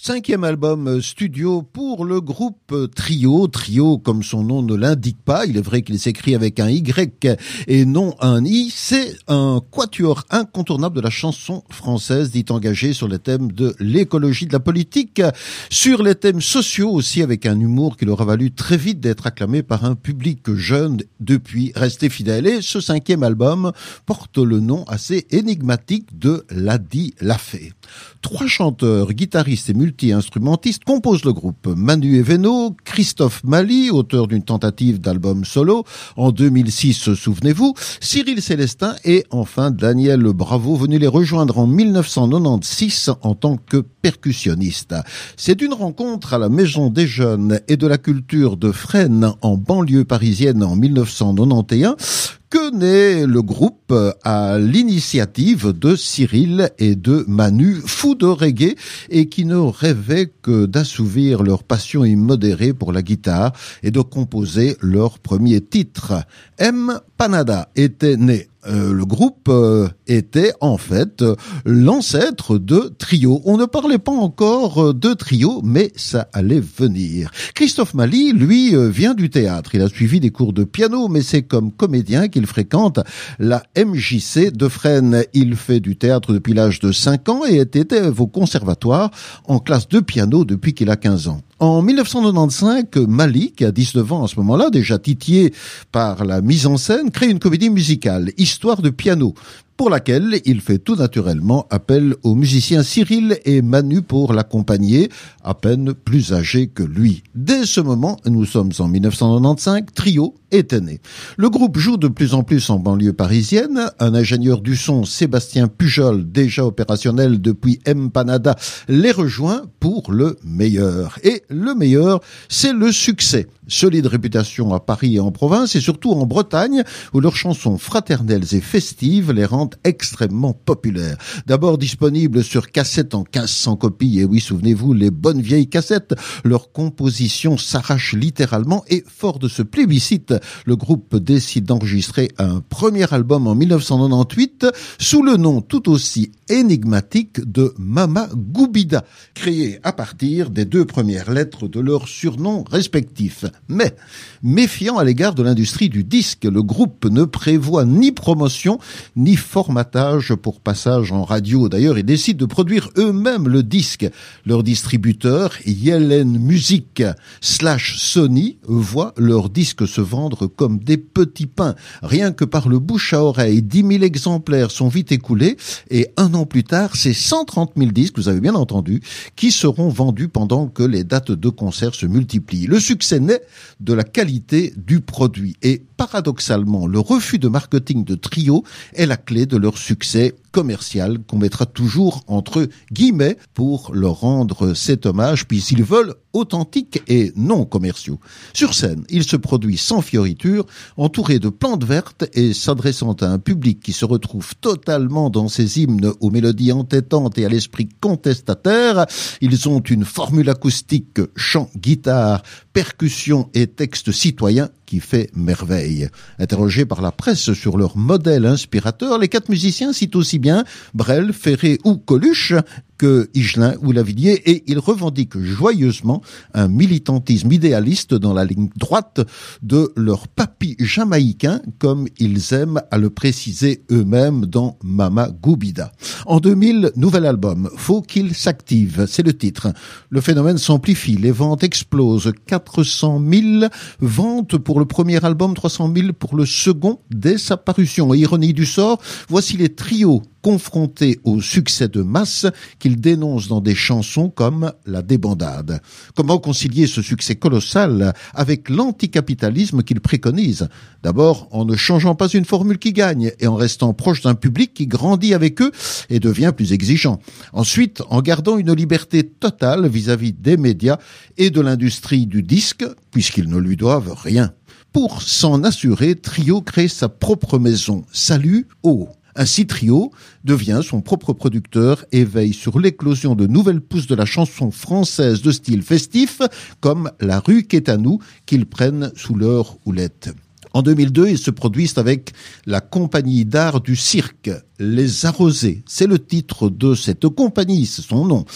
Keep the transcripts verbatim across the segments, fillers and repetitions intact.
Cinquième album studio pour le groupe Trio. Trio, comme son nom ne l'indique pas, il est vrai qu'il s'écrit avec un Y et non un I. C'est un quatuor incontournable de la chanson française, dit engagé sur les thèmes de l'écologie, de la politique, sur les thèmes sociaux aussi, avec un humour qui leur a valu très vite d'être acclamé par un public jeune depuis resté fidèle. Et ce cinquième album porte le nom assez énigmatique de L'a dit, l'a fait. Trois chanteurs, guitaristes et multi-instrumentistes composent le groupe. Manu Eveno, Christophe Mali, auteur d'une tentative d'album solo en deux mille six, souvenez-vous, Cyril Célestin et enfin Daniel Bravo, venu les rejoindre en mille neuf cent quatre-vingt-seize en tant que percussionniste. C'est d'une rencontre à la Maison des Jeunes et de la Culture de Fresnes en banlieue parisienne en mille neuf cent quatre-vingt-onze que naît le groupe à l'initiative de Cyril et de Manu, fous de reggae et qui ne rêvaient que d'assouvir leur passion immodérée pour la guitare et de composer leur premier titre. M. Panada était né. Euh, le groupe euh, était en fait euh, l'ancêtre de Trio. On ne parlait pas encore euh, de Trio, mais ça allait venir. Christophe Mali, lui, euh, vient du théâtre. Il a suivi des cours de piano, mais c'est comme comédien qu'il fréquente la M J C de Fresnes. Il fait du théâtre depuis l'âge de cinq ans et est élève au conservatoire en classe de piano depuis qu'il a quinze ans. En mille neuf cent quatre-vingt-quinze, Mali, qui a dix-neuf ans à ce moment-là, déjà titillé par la mise en scène, crée une comédie musicale, Histoire de piano, pour laquelle il fait tout naturellement appel aux musiciens Cyril et Manu pour l'accompagner, à peine plus âgés que lui. Dès ce moment, nous sommes en mille neuf cent quatre-vingt-quinze, Trio était né. Le groupe joue de plus en plus en banlieue parisienne. Un ingénieur du son, Sébastien Pujol, déjà opérationnel depuis M. Panada, les rejoint pour le meilleur. Et le meilleur, c'est le succès. Solide réputation à Paris et en province, et surtout en Bretagne, où leurs chansons fraternelles et festives les rendent extrêmement populaires. D'abord disponibles sur cassette en quinze cents copies, et oui, souvenez-vous, les bonnes vieilles cassettes, leur composition s'arrache littéralement, et fort de ce plébiscite, le groupe décide d'enregistrer un premier album en mille neuf cent quatre-vingt-dix-huit, sous le nom tout aussi énigmatique de Mama Goubida, créé à partir des deux premières lettres de leurs surnoms respectifs. Mais, méfiant à l'égard de l'industrie du disque, le groupe ne prévoit ni promotion, ni formatage pour passage en radio. D'ailleurs, ils décident de produire eux-mêmes le disque. Leur distributeur, Yellen Music slash Sony, voit leur disque se vendre comme des petits pains. Rien que par le bouche à oreille, dix mille exemplaires sont vite écoulés, et un an plus tard, c'est cent trente mille disques, vous avez bien entendu, qui seront vendus pendant que les dates de concert se multiplient. Le succès naît de la qualité du produit. Et paradoxalement, le refus de marketing de Trio est la clé de leur succès commercial qu'on mettra toujours entre guillemets pour leur rendre cet hommage, puisqu'ils veulent authentiques et non commerciaux. Sur scène, il se produit sans fioriture, entouré de plantes vertes et s'adressant à un public qui se retrouve totalement dans ces hymnes aux mélodies entêtantes et à l'esprit contestataire. Ils ont une formule acoustique chant, guitare, percussion et texte citoyen qui fait merveille. Interrogés par la presse sur leur modèle inspirateur, les quatre musiciens citent aussi bien Brel, Ferré ou Coluche que Higelin ou Lavilliers, et ils revendiquent joyeusement un militantisme idéaliste dans la ligne droite de leur papy jamaïcain, comme ils aiment à le préciser eux-mêmes dans Mama Goubida. En deux mille, nouvel album, Faut qu'il s'active, c'est le titre. Le phénomène s'amplifie, les ventes explosent, quatre cent mille ventes pour le premier album, trois cent mille pour le second dès sa parution. Et ironie du sort, voici les trios confrontés au succès de masse qu'ils dénoncent dans des chansons comme La Débandade. Comment concilier ce succès colossal avec l'anticapitalisme qu'ils préconisent? D'abord, en ne changeant pas une formule qui gagne et en restant proche d'un public qui grandit avec eux et devient plus exigeant. Ensuite, en gardant une liberté totale vis-à-vis des médias et de l'industrie du disque, puisqu'ils ne lui doivent rien. Pour s'en assurer, Trio crée sa propre maison, Salut Haut. Ainsi, Trio devient son propre producteur et veille sur l'éclosion de nouvelles pousses de la chanson française de style festif, comme La rue qu'est à nous, qu'ils prennent sous leur houlette. En deux mille deux, ils se produisent avec la compagnie d'art du cirque, Les Arrosés. C'est le titre de cette compagnie, c'est son nom.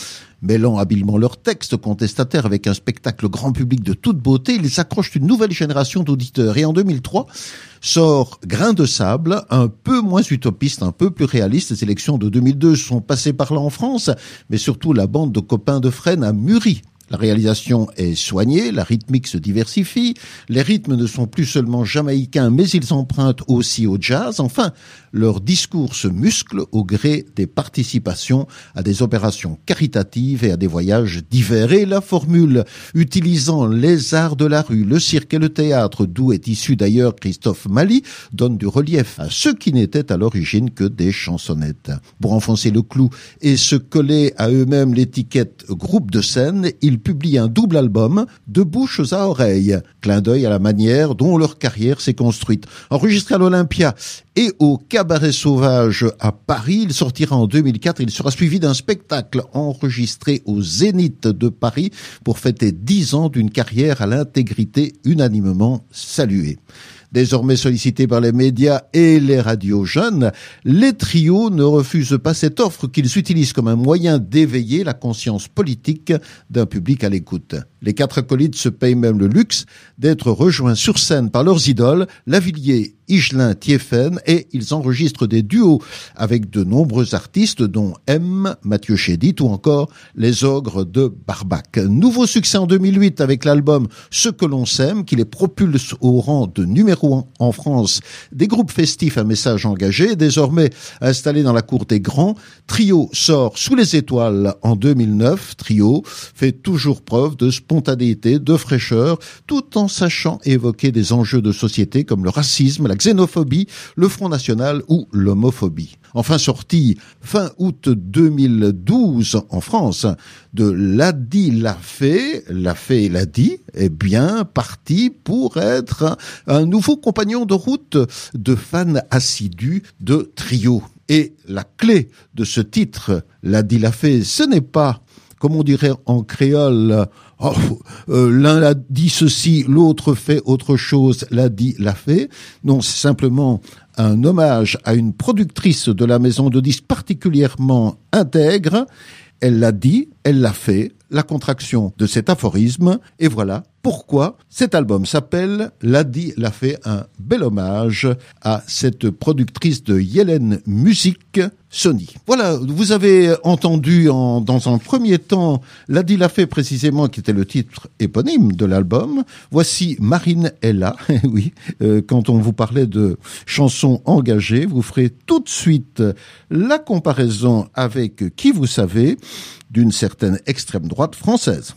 Mêlant habilement leurs textes contestataires avec un spectacle grand public de toute beauté, ils s'accrochent une nouvelle génération d'auditeurs. Et en deux mille trois, sort Grain de sable, un peu moins utopiste, un peu plus réaliste. Les élections de deux mille deux sont passées par là en France, mais surtout la bande de copains de Fresnes a mûri. La réalisation est soignée, la rythmique se diversifie, les rythmes ne sont plus seulement jamaïcains, mais ils empruntent aussi au jazz. Enfin, leur discours se muscle au gré des participations à des opérations caritatives et à des voyages divers. Et la formule utilisant les arts de la rue, le cirque et le théâtre, d'où est issu d'ailleurs Christophe Mali, donne du relief à ce qui n'était à l'origine que des chansonnettes. Pour enfoncer le clou et se coller à eux-mêmes l'étiquette groupe de scène, ils publient un double album de bouche à oreille, clin d'œil à la manière dont leur carrière s'est construite. Enregistré à l'Olympia et au Cabaret Sauvage à Paris, il sortira en deux mille quatre. Il sera suivi d'un spectacle enregistré au Zénith de Paris pour fêter dix ans d'une carrière à l'intégrité unanimement saluée. Désormais sollicités par les médias et les radios jeunes, les trios ne refusent pas cette offre qu'ils utilisent comme un moyen d'éveiller la conscience politique d'un public à l'écoute. Les quatre acolytes se payent même le luxe d'être rejoints sur scène par leurs idoles, Lavilliers, Higelin, Thieffen, et ils enregistrent des duos avec de nombreux artistes dont M, Mathieu Chédid ou encore les Ogres de Barbac. Nouveau succès en deux mille huit avec l'album Ce que l'on s'aime qui les propulse au rang de numéro un en France des groupes festifs à message engagé. Désormais installé dans la cour des grands, Trio sort Sous les étoiles en deux mille neuf. Trio fait toujours preuve de spontanéité, de fraîcheur, tout en sachant évoquer des enjeux de société comme le racisme, la xénophobie, le Front National ou l'homophobie. Enfin sorti fin août deux mille douze en France de L'a dit, l'a fait, l'a fait, l'a dit, est bien parti pour être un nouveau compagnon de route de fans assidus de Trio. Et la clé de ce titre, L'a dit, l'a fait, ce n'est pas, comme on dirait en créole, oh, euh, l'un l'a dit ceci, l'autre fait autre chose, l'a dit, l'a fait. Non, c'est simplement un hommage à une productrice de la maison de disques particulièrement intègre. Elle l'a dit, elle l'a fait, la contraction de cet aphorisme, et voilà pourquoi cet album s'appelle L'a dit, l'a fait, un bel hommage à cette productrice de Yellen Music, Sony. Voilà, vous avez entendu en, dans un premier temps L'a dit, l'a fait précisément, qui était le titre éponyme de l'album. Voici Marine est là. Oui, euh, quand on vous parlait de chansons engagées, vous ferez tout de suite la comparaison avec Qui vous savez, d'une certaine extrême droite française.